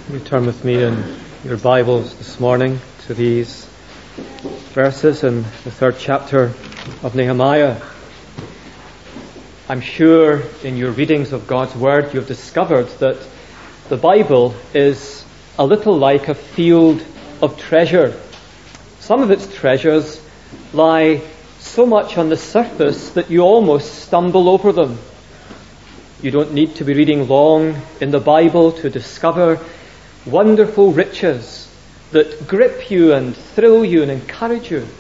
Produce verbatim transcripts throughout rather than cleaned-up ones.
You turn with me in your Bibles this morning to these verses in the third chapter of Nehemiah. I'm sure in your readings of God's Word you've discovered that the Bible is a little like a field of treasure. Some of its treasures lie so much on the surface that you almost stumble over them. You don't need to be reading long in the Bible to discover wonderful riches that grip you and thrill you and encourage you.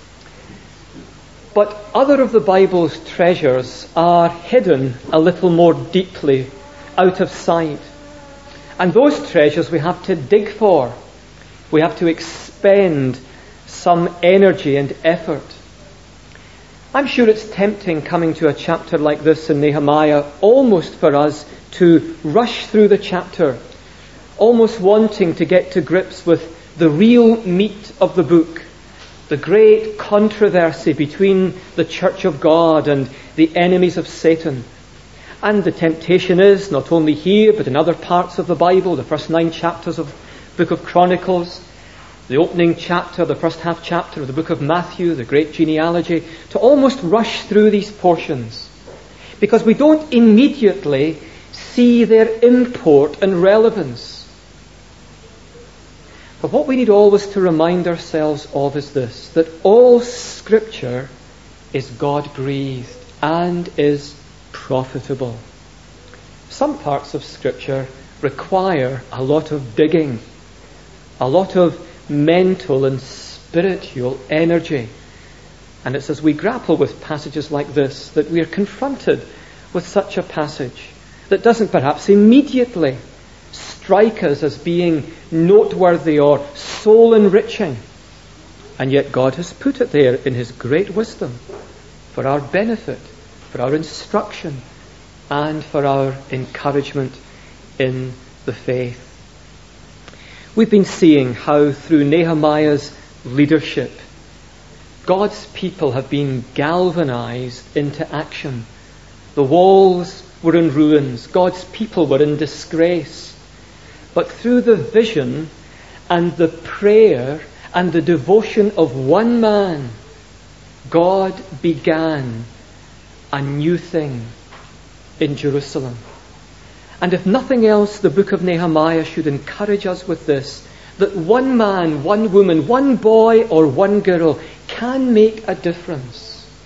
But other of the Bible's treasures are hidden a little more deeply out of sight. And those treasures we have to dig for. We have to expend some energy and effort. I'm sure it's tempting coming to a chapter like this in Nehemiah almost for us to rush through the chapter, almost wanting to get to grips with the real meat of the book, the great controversy between the Church of God and the enemies of Satan. And the temptation is, not only here, but in other parts of the Bible, the first nine chapters of the book of Chronicles, the opening chapter, the first half chapter of the book of Matthew, the great genealogy, to almost rush through these portions, because we don't immediately see their import and relevance. But what we need always to remind ourselves of is this, that all Scripture is God-breathed and is profitable. Some parts of Scripture require a lot of digging, a lot of mental and spiritual energy. And it's as we grapple with passages like this that we are confronted with such a passage that doesn't perhaps immediately strike us as being noteworthy or soul-enriching. And yet God has put it there in His great wisdom for our benefit, for our instruction, and for our encouragement in the faith. We've been seeing how through Nehemiah's leadership, God's people have been galvanized into action. The walls were in ruins. God's people were in disgrace. But through the vision and the prayer and the devotion of one man, God began a new thing in Jerusalem. And if nothing else, the book of Nehemiah should encourage us with this, that one man, one woman, one boy or one girl can make a difference.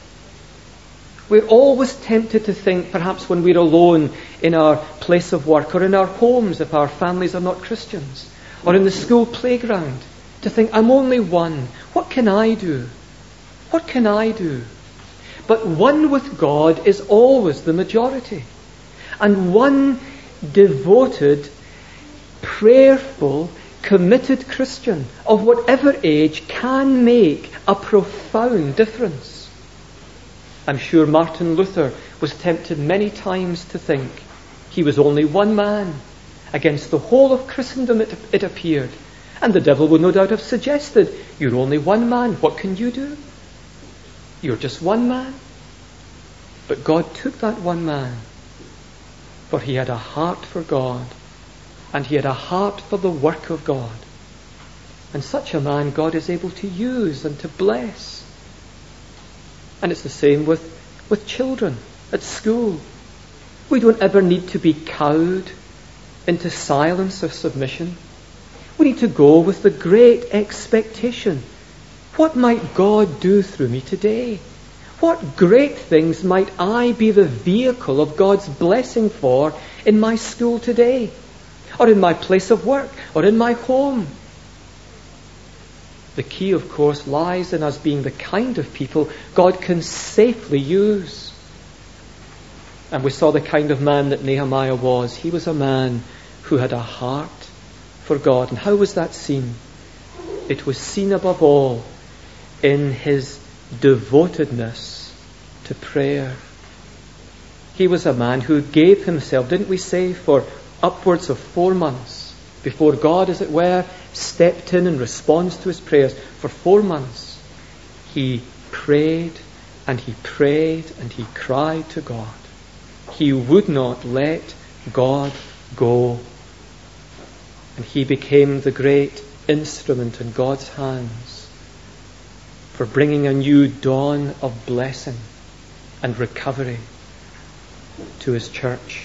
We're always tempted to think, perhaps when we're alone in our place of work or in our homes if our families are not Christians, or in the school playground, to think, I'm only one. What can I do? What can I do? But one with God is always the majority. And one devoted, prayerful, committed Christian of whatever age can make a profound difference. I'm sure Martin Luther was tempted many times to think he was only one man against the whole of Christendom, it, it appeared. And the devil would no doubt have suggested, you're only one man, what can you do? You're just one man. But God took that one man, for he had a heart for God, and he had a heart for the work of God. And such a man God is able to use and to bless. And it's the same with, with children at school. We don't ever need to be cowed into silence or submission. We need to go with the great expectation. What might God do through me today? What great things might I be the vehicle of God's blessing for in my school today? Or in my place of work? Or in my home? The key, of course, lies in us being the kind of people God can safely use. And we saw the kind of man that Nehemiah was. He was a man who had a heart for God. And how was that seen? It was seen above all in his devotedness to prayer. He was a man who gave himself, didn't we say, for upwards of four months before God, as it were, stepped in in response to his prayers. For four months he prayed and he prayed and he cried to God. He would not let God go. And he became the great instrument in God's hands for bringing a new dawn of blessing and recovery to his church.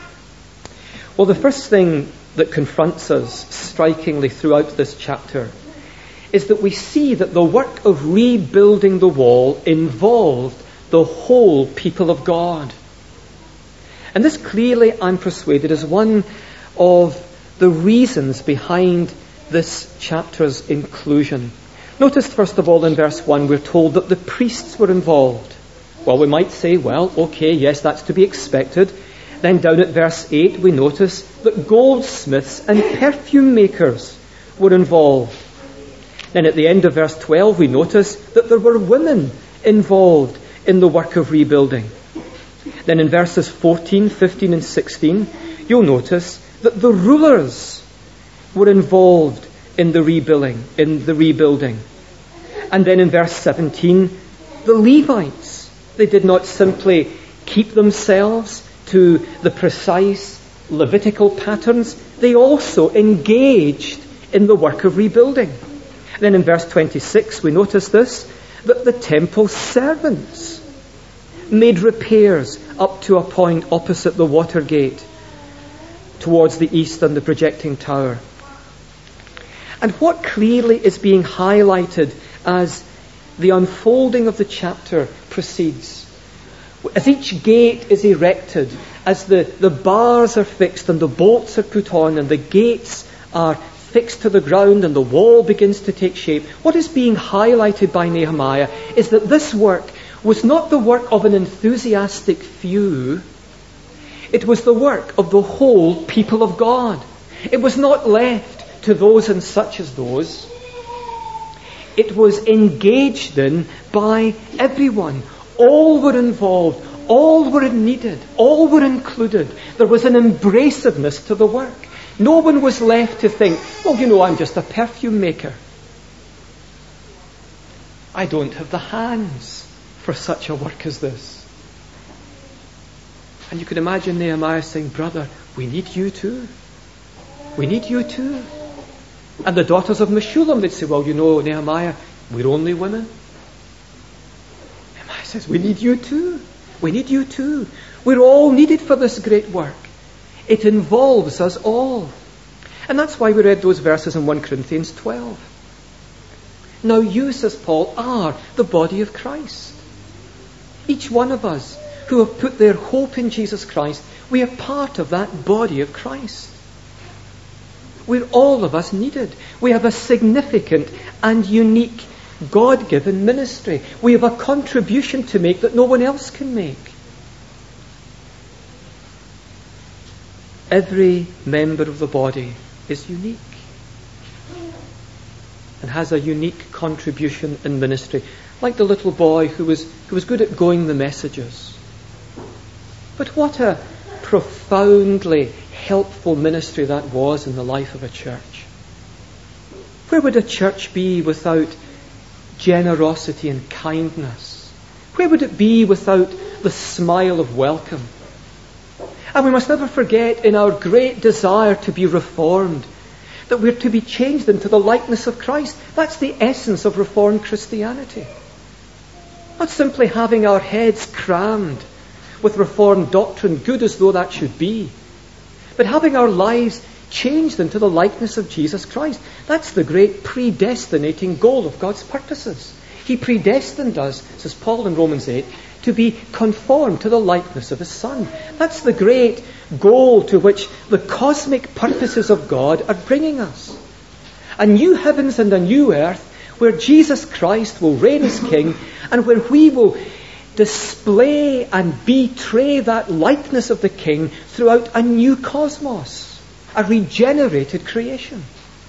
Well, the first thing that confronts us strikingly throughout this chapter is that we see that the work of rebuilding the wall involved the whole people of God. And this clearly, I'm persuaded, is one of the reasons behind this chapter's inclusion. Notice, first of all, in verse one, we're told that the priests were involved. Well, we might say, well, okay, yes, that's to be expected. Then down at verse eight, we notice that goldsmiths and perfume makers were involved. Then at the end of verse twelve, we notice that there were women involved in the work of rebuilding. Then in verses fourteen, fifteen and sixteen, you'll notice that the rulers were involved in the rebuilding, in the rebuilding. And then in verse seventeen, the Levites, they did not simply keep themselves to the precise Levitical patterns, they also engaged in the work of rebuilding. Then in verse twenty-six, we notice this, that the temple servants made repairs up to a point opposite the water gate towards the east and the projecting tower. And what clearly is being highlighted as the unfolding of the chapter proceeds, as each gate is erected, as the, the bars are fixed and the bolts are put on and the gates are fixed to the ground and the wall begins to take shape, what is being highlighted by Nehemiah is that this work was not the work of an enthusiastic few. It was the work of the whole people of God. It was not left to those and such as those. It was engaged in by everyone. All were involved. All were needed. All were included. There was an embraciveness to the work. No one was left to think, well, you know, I'm just a perfume maker. I don't have the hands for such a work as this. And you can imagine Nehemiah saying, brother, we need you too. We need you too. And the daughters of Meshullam, they'd say, well, you know, Nehemiah, we're only women. Nehemiah says, we need you too. We need you too. We're all needed for this great work. It involves us all. And that's why we read those verses in First Corinthians twelve. Now you, says Paul, are the body of Christ. Each one of us who have put their hope in Jesus Christ, we are part of that body of Christ. We're all of us needed. We have a significant and unique God-given ministry. We have a contribution to make that no one else can make. Every member of the body is unique and has a unique contribution in ministry. Like the little boy who was, who was good at going the messages. But what a profoundly helpful ministry that was in the life of a church. Where would a church be without generosity and kindness? Where would it be without the smile of welcome? And we must never forget, in our great desire to be reformed, that we're to be changed into the likeness of Christ. That's the essence of Reformed Christianity. Not simply having our heads crammed with Reformed doctrine, good as though that should be, but having our lives changed into the likeness of Jesus Christ. That's the great predestinating goal of God's purposes. He predestined us, says Paul in Romans eight, to be conformed to the likeness of His Son. That's the great goal to which the cosmic purposes of God are bringing us. A new heavens and a new earth where Jesus Christ will reign as King and where we will display and betray that likeness of the King throughout a new cosmos, a regenerated creation.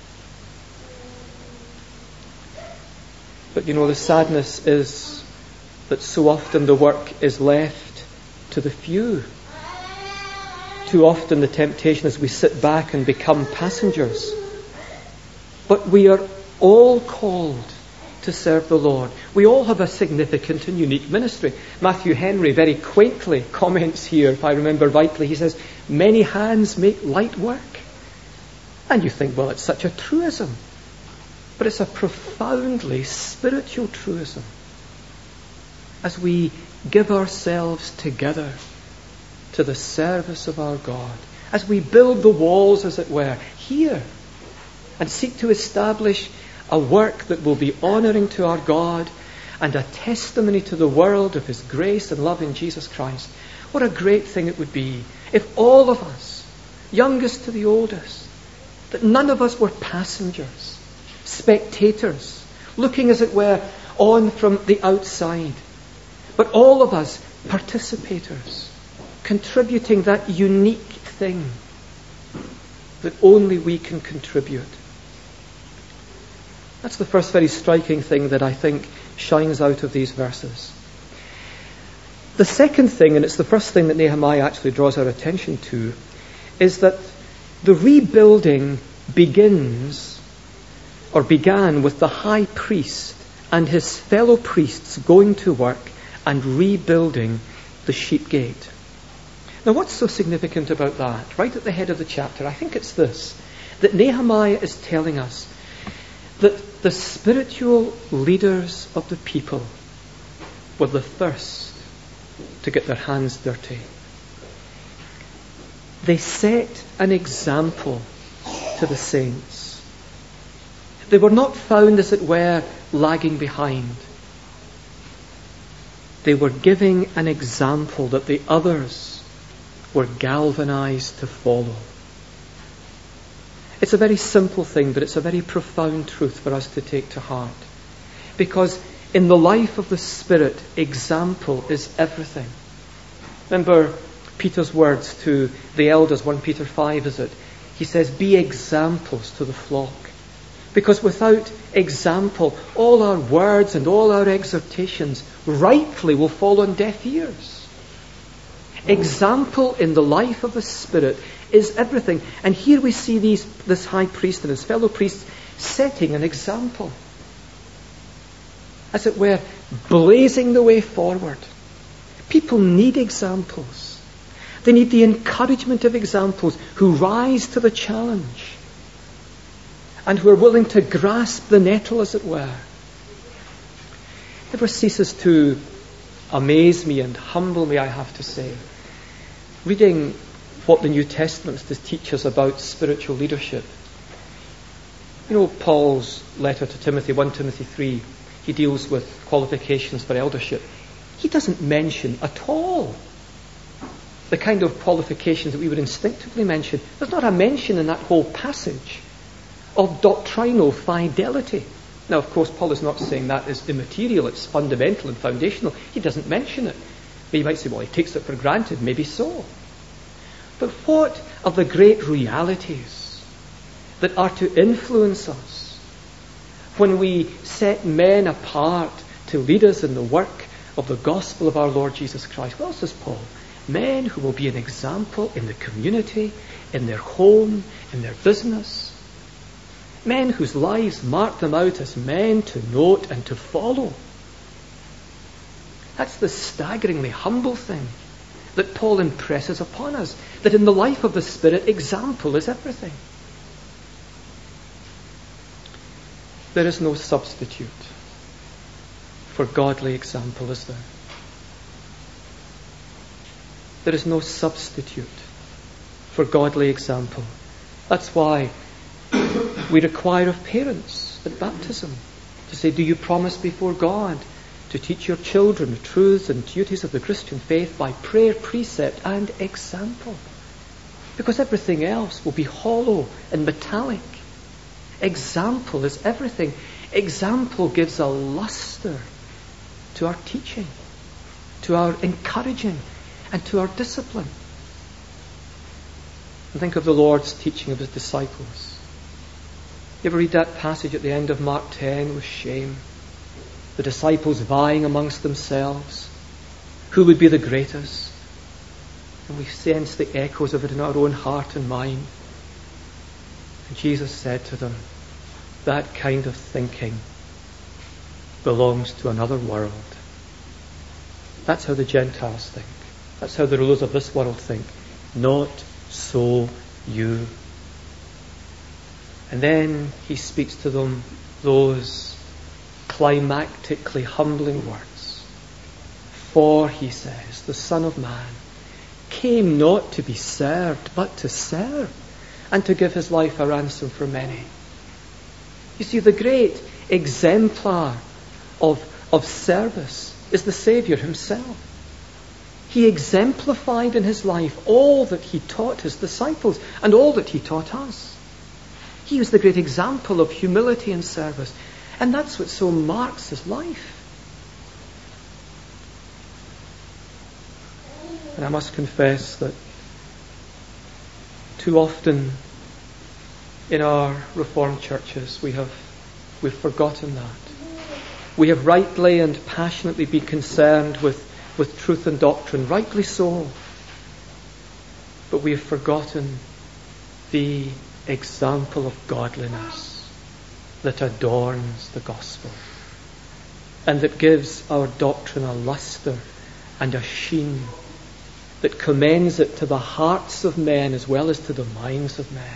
But you know, the sadness is that so often the work is left to the few. Too often the temptation is we sit back and become passengers. But we are all called to serve the Lord. We all have a significant and unique ministry. Matthew Henry very quaintly comments here, if I remember rightly, he says, many hands make light work. And you think, well, it's such a truism. But it's a profoundly spiritual truism. As we give ourselves together to the service of our God, as we build the walls, as it were, here, and seek to establish a work that will be honouring to our God and a testimony to the world of His grace and love in Jesus Christ, what a great thing it would be if all of us, youngest to the oldest, that none of us were passengers, spectators, looking, as it were, on from the outside, but all of us participators, contributing that unique thing that only we can contribute. That's the first very striking thing that I think shines out of these verses. The second thing, and it's the first thing that Nehemiah actually draws our attention to, is that the rebuilding begins, or began, with the high priest and his fellow priests going to work and rebuilding the sheep gate. Now, what's so significant about that? Right at the head of the chapter, I think it's this, that Nehemiah is telling us that the spiritual leaders of the people were the first to get their hands dirty. They set an example to the saints. They were not found, as it were, lagging behind. They were giving an example that the others were galvanized to follow. It's a very simple thing, but it's a very profound truth for us to take to heart. Because in the life of the Spirit, example is everything. Remember Peter's words to the elders, First Peter five, is it? He says, be examples to the flock. Because without example, all our words and all our exhortations rightly will fall on deaf ears. Example in the life of the Spirit is everything. And here we see these, this high priest and his fellow priests setting an example. As it were, blazing the way forward. People need examples. They need the encouragement of examples who rise to the challenge and who are willing to grasp the nettle, as it were. It never ceases to amaze me and humble me, I have to say, reading what the New Testament does teach us about spiritual leadership. You know, Paul's letter to Timothy, First Timothy three, he deals with qualifications for eldership. He doesn't mention at all the kind of qualifications that we would instinctively mention. There's not a mention in that whole passage of doctrinal fidelity. Now, of course, Paul is not saying that is immaterial, it's fundamental and foundational. He doesn't mention it. But you might say, well, he takes it for granted. Maybe so. But what are the great realities that are to influence us when we set men apart to lead us in the work of the gospel of our Lord Jesus Christ? Well, says Paul, men who will be an example in the community, in their home, in their business. Men whose lives mark them out as men to note and to follow. That's the staggeringly humble thing that Paul impresses upon us, that in the life of the Spirit, example is everything. There is no substitute for godly example, is there? There is no substitute for godly example. That's why we require of parents at baptism to say, do you promise before God to teach your children the truths and duties of the Christian faith by prayer, precept and example? Because everything else will be hollow and metallic. Example is everything. Example gives a lustre to our teaching, to our encouraging, and to our discipline. And think of the Lord's teaching of His disciples. You ever read that passage at the end of Mark ten with shame? The disciples vying amongst themselves. Who would be the greatest? And we sense the echoes of it in our own heart and mind. And Jesus said to them, that kind of thinking belongs to another world. That's how the Gentiles think. That's how the rulers of this world think. Not so you. And then he speaks to them those climactically humbling words. For, he says, the Son of Man came not to be served, but to serve, and to give his life a ransom for many. You see, the great exemplar of, of service is the Saviour himself. He exemplified in his life all that he taught his disciples and all that he taught us. He was the great example of humility and service. And that's what so marks his life. And I must confess that too often in our Reformed churches we have we've forgotten that. We have rightly and passionately been concerned with, with truth and doctrine, rightly so. But we have forgotten the example of godliness that adorns the gospel and that gives our doctrine a lustre and a sheen that commends it to the hearts of men as well as to the minds of men.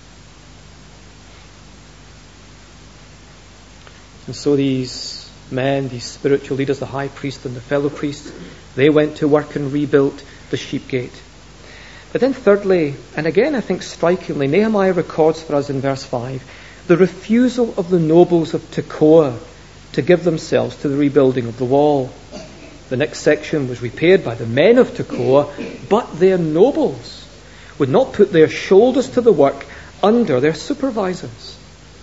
And so these men, these spiritual leaders, the high priest and the fellow priests, they went to work and rebuilt the sheep gate. But then thirdly, and again I think strikingly, Nehemiah records for us in verse five, the refusal of the nobles of Tekoa to give themselves to the rebuilding of the wall. The next section was repaid by the men of Tekoa, but their nobles would not put their shoulders to the work under their supervisors.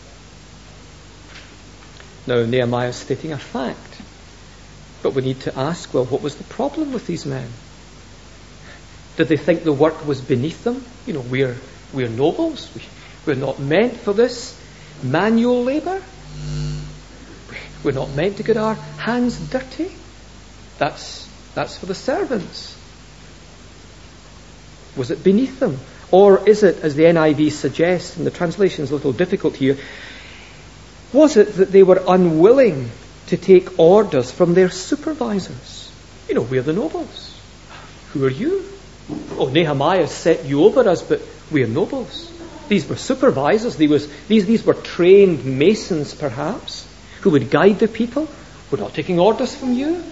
Now, Nehemiah is stating a fact, but we need to ask, well, what was the problem with these men? Did they think the work was beneath them? You know, we're, we're nobles. We, we're not meant for this manual labour. We're not meant to get our hands dirty. That's, that's for the servants. Was it beneath them? Or is it, as the N I V suggests, and the translation is a little difficult here, was it that they were unwilling to take orders from their supervisors? You know, we're the nobles. Who are you? Oh, Nehemiah set you over us, but we're nobles. These were supervisors. These, was, these, these were trained masons, perhaps, who would guide the people. We're not taking orders from you.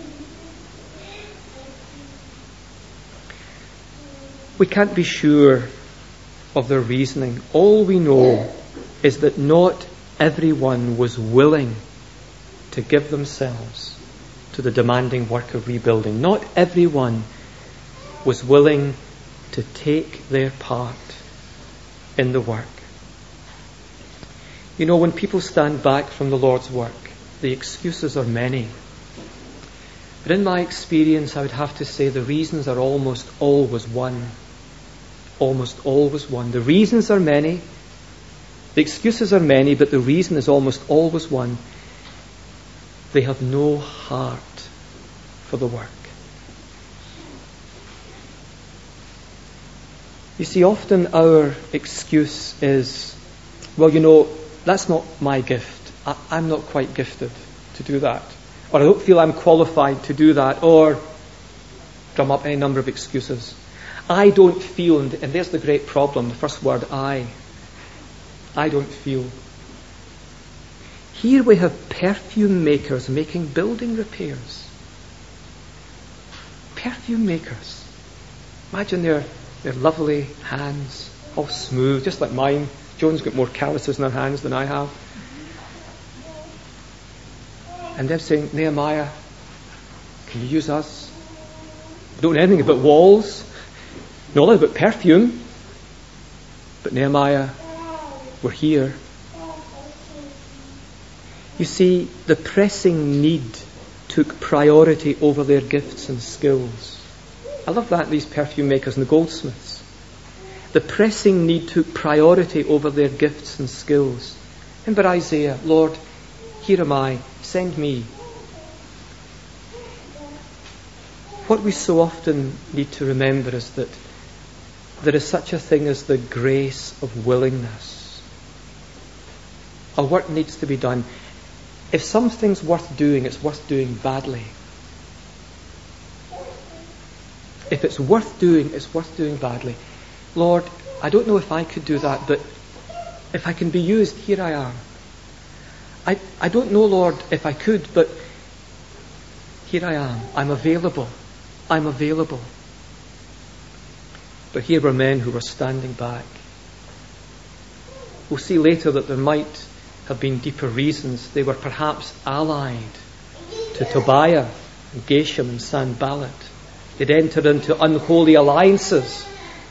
We can't be sure of their reasoning. All we know is that not everyone was willing to give themselves to the demanding work of rebuilding. Not everyone was willing to take their part in the work. You know, when people stand back from the Lord's work, the excuses are many. But in my experience, I would have to say the reasons are almost always one. Almost always one. The reasons are many. The excuses are many, but the reason is almost always one. They have no heart for the work. You see, often our excuse is, well, you know, that's not my gift. I, I'm not quite gifted to do that. Or I don't feel I'm qualified to do that. Or drum up any number of excuses. I don't feel, and there's the great problem, the first word, I. I don't feel. Here we have perfume makers making building repairs. Perfume makers. Imagine their, their lovely hands, all smooth, just like mine. Joan's got more calluses in her hands than I have. And they're saying, Nehemiah, can you use us? We don't know anything about walls. Know a little about perfume. But Nehemiah, we're here. You see, the pressing need took priority over their gifts and skills. I love that, these perfume makers and the goldsmiths. The pressing need took priority over their gifts and skills. Remember Isaiah, Lord, here am I, send me. What we so often need to remember is that there is such a thing as the grace of willingness. A work needs to be done. If something's worth doing, it's worth doing badly. If it's worth doing, it's worth doing badly. Lord, I don't know if I could do that, but If I can be used, here I am. I, I don't know, Lord, if I could, but here I am. I'm available. I'm available. But here were men who were standing back. We'll see later that there might have been deeper reasons. They were perhaps allied to Tobiah and Geshem and Sanballat. They'd entered into unholy alliances.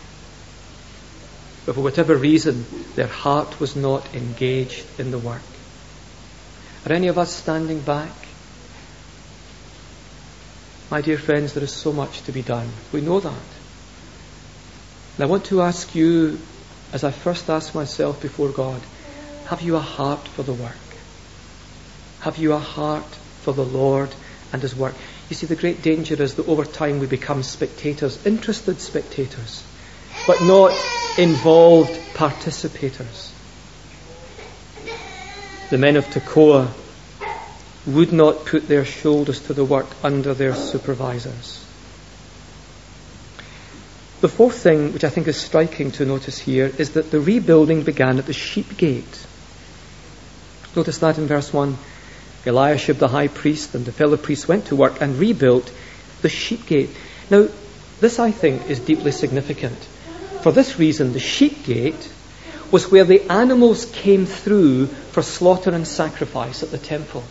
But for whatever reason, their heart was not engaged in the work. Are any of us standing back? My dear friends, there is so much to be done. We know that. And I want to ask you, as I first ask myself before God, have you a heart for the work? Have you a heart for the Lord and His work? You see, the great danger is that over time we become spectators, interested spectators, but not involved participators. The men of Tekoa would not put their shoulders to the work under their supervisors. The fourth thing, which I think is striking to notice here, is that the rebuilding began at the sheep gate. Notice that in verse one. Eliashib the high priest and the fellow priests went to work and rebuilt the sheep gate. Now, this I think is deeply significant. For this reason, the sheep gate was where the animals came through for slaughter and sacrifice at the temple.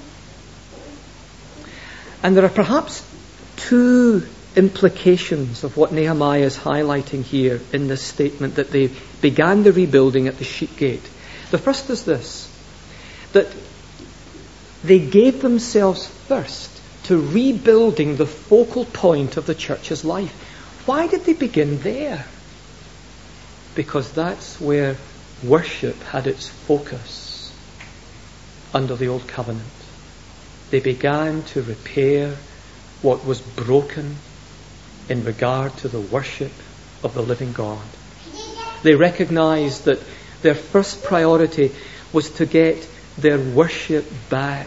And there are perhaps two implications of what Nehemiah is highlighting here in this statement, that they began the rebuilding at the sheep gate. The first is this, that they gave themselves first to rebuilding the focal point of the church's life. Why did they begin there? Because that's where worship had its focus under the Old Covenant. They began to repair what was broken in regard to the worship of the living God. They recognized that their first priority was to get their worship back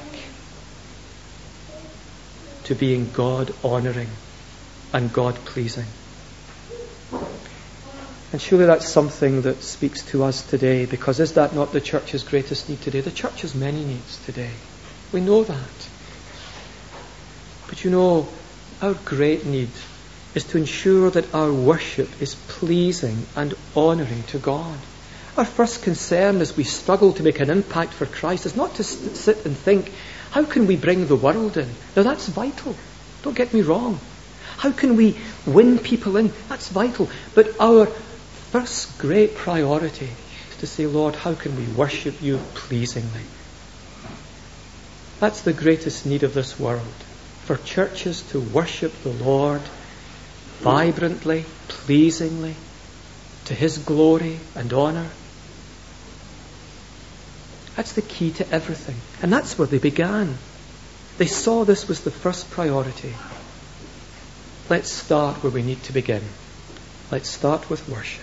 to being God-honouring and God-pleasing. And surely that's something that speaks to us today, because is that not the church's greatest need today? The church has many needs today. We know that. But you know, our great need is to ensure that our worship is pleasing and honouring to God. Our first concern as we struggle to make an impact for Christ is not to st- sit and think, how can we bring the world in? Now that's vital. Don't get me wrong. How can we win people in? That's vital. But our first great priority is to say, Lord, how can we worship you pleasingly? That's the greatest need of this world. For churches to worship the Lord vibrantly, pleasingly, to His glory and honour. That's the key to everything. And that's where they began. They saw this was the first priority. Let's start where we need to begin. Let's start with worship.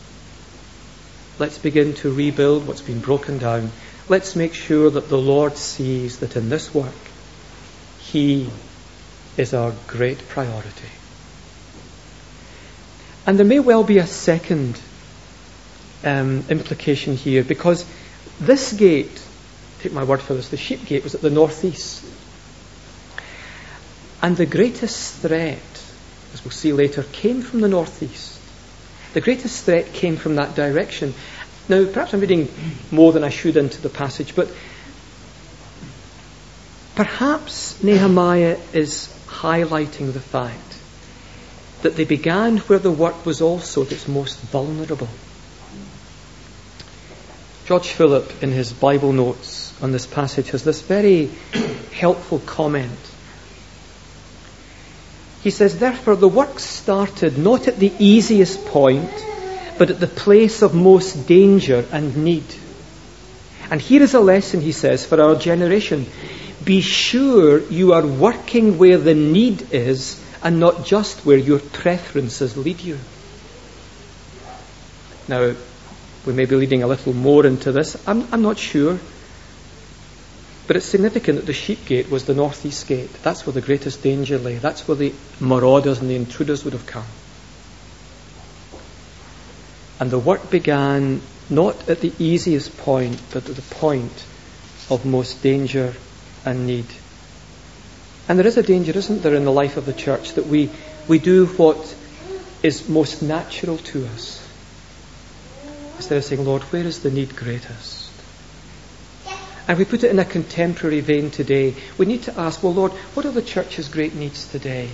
Let's begin to rebuild what's been broken down. Let's make sure that the Lord sees that in this work, He is our great priority. And there may well be a second um, implication here, because this gate, take my word for this, the sheep gate was at the northeast. And the greatest threat, as we'll see later, came from the northeast. The greatest threat came from that direction. Now, perhaps I'm reading more than I should into the passage, but perhaps Nehemiah is highlighting the fact that they began where the work was also at its most vulnerable. George Phillip, in his Bible notes on this passage, has this very helpful comment. He says, therefore the work started not at the easiest point, but at the place of most danger and need. And here is a lesson, he says, for our generation. Be sure you are working where the need is and not just where your preferences lead you. Now, we may be leading a little more into this. I'm, I'm not sure. But it's significant that the sheep gate was the northeast gate. That's where the greatest danger lay. That's where the marauders and the intruders would have come. And the work began not at the easiest point, but at the point of most danger and need. And there is a danger, isn't there, in the life of the church, that we, we do what is most natural to us, instead of saying, Lord, where is the need greatest? And we put it in a contemporary vein today. We need to ask, well, Lord, what are the church's great needs today?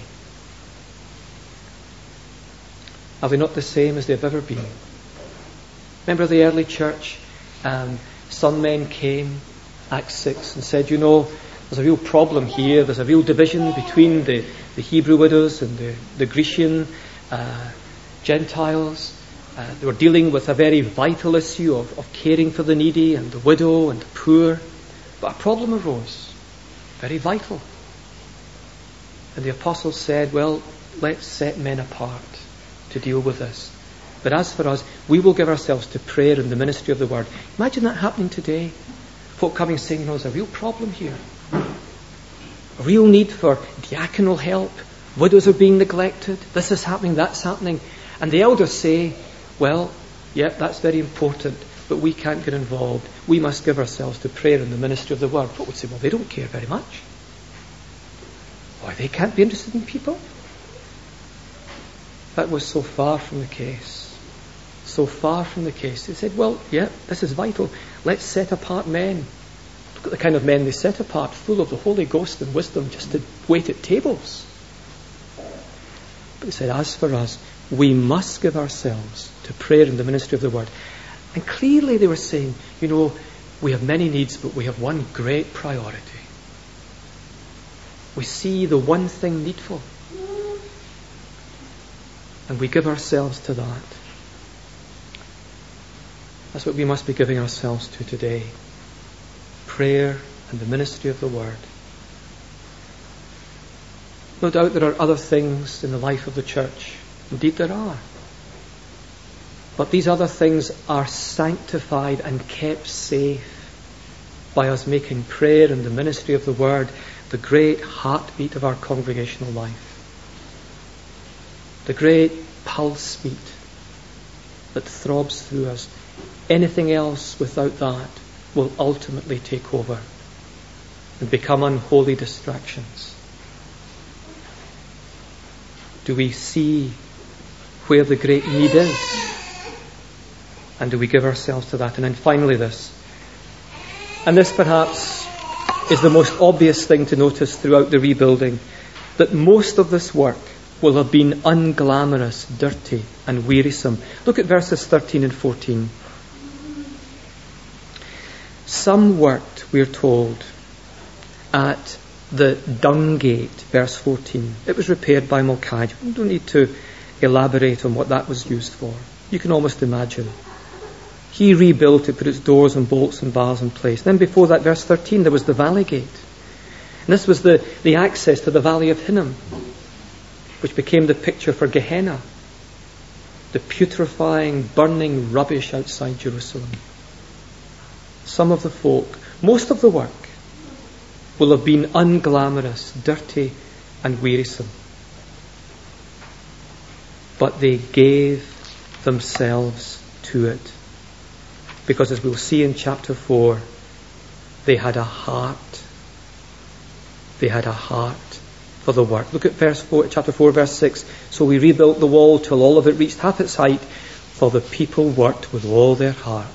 Are they not the same as they've ever been? Remember the early church? Um, some men came, Acts six, and said, you know, there's a real problem here. There's a real division between the, the Hebrew widows and the, the Grecian uh, Gentiles. Uh, they were dealing with a very vital issue of, of caring for the needy and the widow and the poor. But a problem arose, very vital. And the apostles said, well, let's set men apart to deal with this. But as for us, we will give ourselves to prayer and the ministry of the word. Imagine that happening today. Folk coming saying, you know, there's a real problem here. A real need for diaconal help. Widows are being neglected. This is happening, that's happening. And the elders say, well, yeah, that's very important, but we can't get involved. We must give ourselves to prayer and the ministry of the word. Folk would say, well, they don't care very much. Why, they can't be interested in people? That was so far from the case. So far from the case. They said, well, yeah, this is vital. Let's set apart men. Look at the kind of men they set apart, full of the Holy Ghost and wisdom, just to wait at tables. But they said, as for us, we must give ourselves to prayer and the ministry of the word. And clearly they were saying, you know, we have many needs, but we have one great priority. We see the one thing needful. And we give ourselves to that. That's what we must be giving ourselves to today. Prayer and the ministry of the word. No doubt there are other things in the life of the church. Indeed there are. But these other things are sanctified and kept safe by us making prayer and the ministry of the word the great heartbeat of our congregational life. The great pulse beat that throbs through us. Anything else without that will ultimately take over and become unholy distractions. Do we see where the great need is? And do we give ourselves to that? And then finally this. And this perhaps is the most obvious thing to notice throughout the rebuilding, that most of this work will have been unglamorous, dirty and wearisome. Look at verses thirteen and fourteen. Some worked, we are told, at the dung gate, verse fourteen. It was repaired by Malchijah. We don't need to elaborate on what that was used for. You can almost imagine. He rebuilt it, put its doors and bolts and bars in place. Then before that, verse thirteen, there was the valley gate. And this was the, the access to the valley of Hinnom, which became the picture for Gehenna, the putrefying, burning rubbish outside Jerusalem. Some of the folk, most of the work, will have been unglamorous, dirty and wearisome. But they gave themselves to it. Because as we'll see in chapter four, they had a heart. They had a heart for the work. Look at verse four, chapter four, verse six. So we rebuilt the wall till all of it reached half its height, for the people worked with all their heart.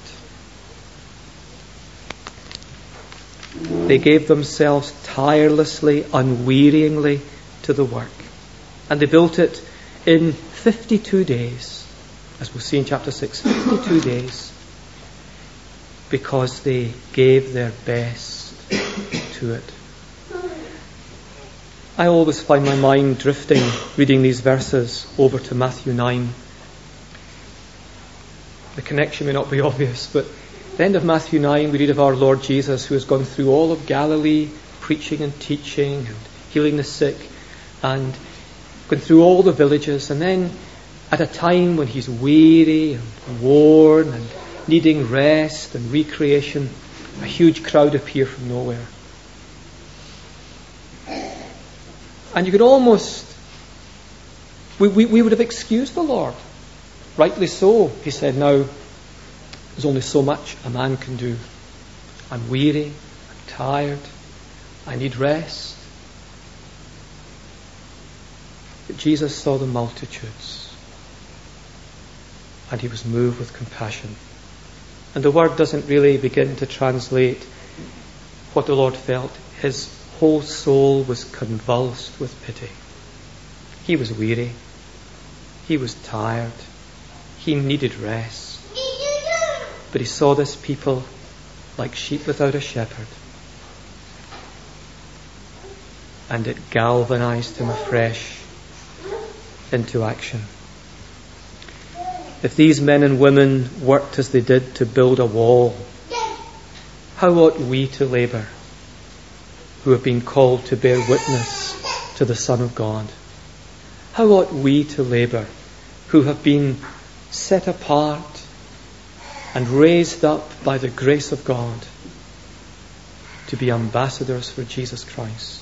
They gave themselves tirelessly, unwearyingly to the work. And they built it in fifty-two days, as we'll see in chapter six, fifty-two days, because they gave their best to it. I always find my mind drifting, reading these verses, over to Matthew nine. The connection may not be obvious, but at the end of Matthew nine, we read of our Lord Jesus, who has gone through all of Galilee, preaching and teaching and healing the sick, and gone through all the villages, and then at a time when he's weary and worn and needing rest and recreation, a huge crowd appear from nowhere. And you could almost, we, we, we would have excused the Lord. Rightly so. He said, now, There's only so much a man can do. I'm weary, I'm tired, I need rest. But Jesus saw the multitudes, and he was moved with compassion. And the word doesn't really begin to translate what the Lord felt. His whole soul was convulsed with pity. He was weary. He was tired. He needed rest. But he saw this people like sheep without a shepherd. And it galvanized him afresh into action. If these men and women worked as they did to build a wall, how ought we to labour, who have been called to bear witness to the Son of God? How ought we to labour, who have been set apart and raised up by the grace of God to be ambassadors for Jesus Christ?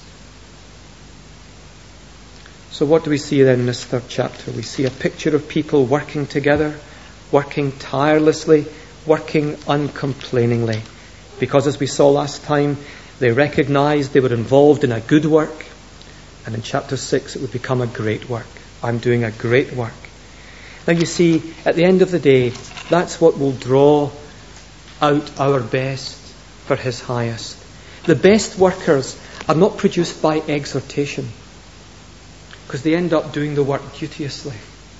So what do we see then in this third chapter? We see a picture of people working together, working tirelessly, working uncomplainingly. Because as we saw last time, they recognised they were involved in a good work. And in chapter six it would become a great work. I'm doing a great work. Now you see, at the end of the day, that's what will draw out our best for his highest. The best workers are not produced by exhortation, because they end up doing the work duteously.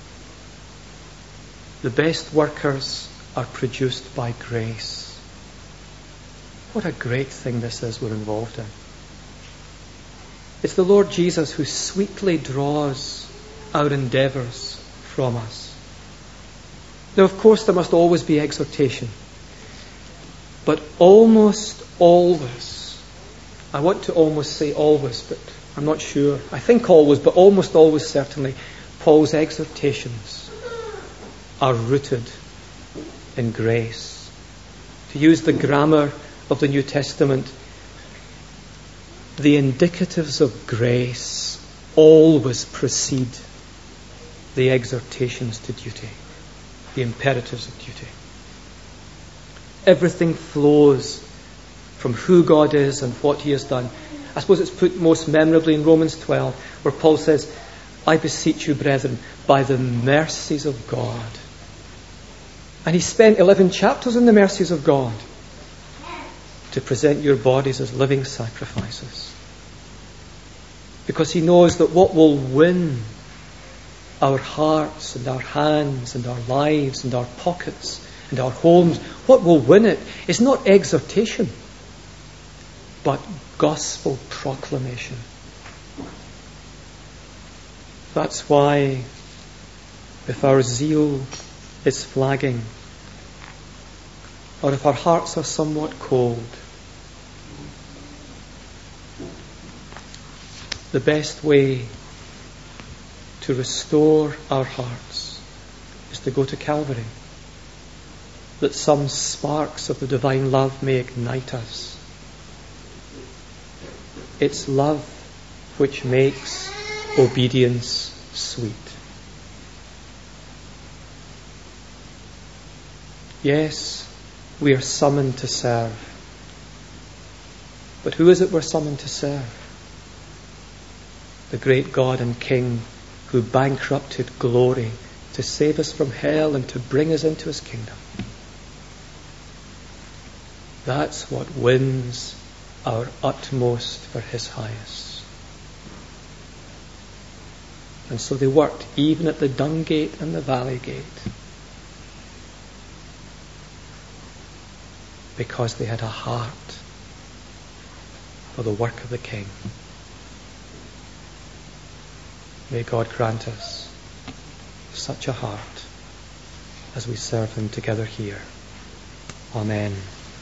The best workers are produced by grace. What a great thing this is we're involved in. It's the Lord Jesus who sweetly draws our endeavours from us. Now, of course, there must always be exhortation. But almost always, I want to almost say always, but I'm not sure. I think always, but almost always certainly, Paul's exhortations are rooted in grace. To use the grammar of the New Testament, the indicatives of grace always precede the exhortations to duty, the imperatives of duty. Everything flows from who God is and what he has done. I suppose it's put most memorably in Romans twelve, where Paul says, I beseech you, brethren, by the mercies of God. And he spent eleven chapters on the mercies of God to present your bodies as living sacrifices. Because he knows that what will win our hearts and our hands and our lives and our pockets and our homes, what will win it is not exhortation, but gospel proclamation. That's why, if our zeal is flagging, or if our hearts are somewhat cold, the best way to restore our hearts is to go to Calvary, that some sparks of the divine love may ignite us. It's love which makes obedience sweet. Yes, we are summoned to serve. But who is it we're summoned to serve? The great God and King who bankrupted glory to save us from hell and to bring us into his kingdom. That's what wins our utmost for his highest. And so they worked even at the dung gate and the valley gate, because they had a heart for the work of the King. May God grant us such a heart as we serve him together here. Amen.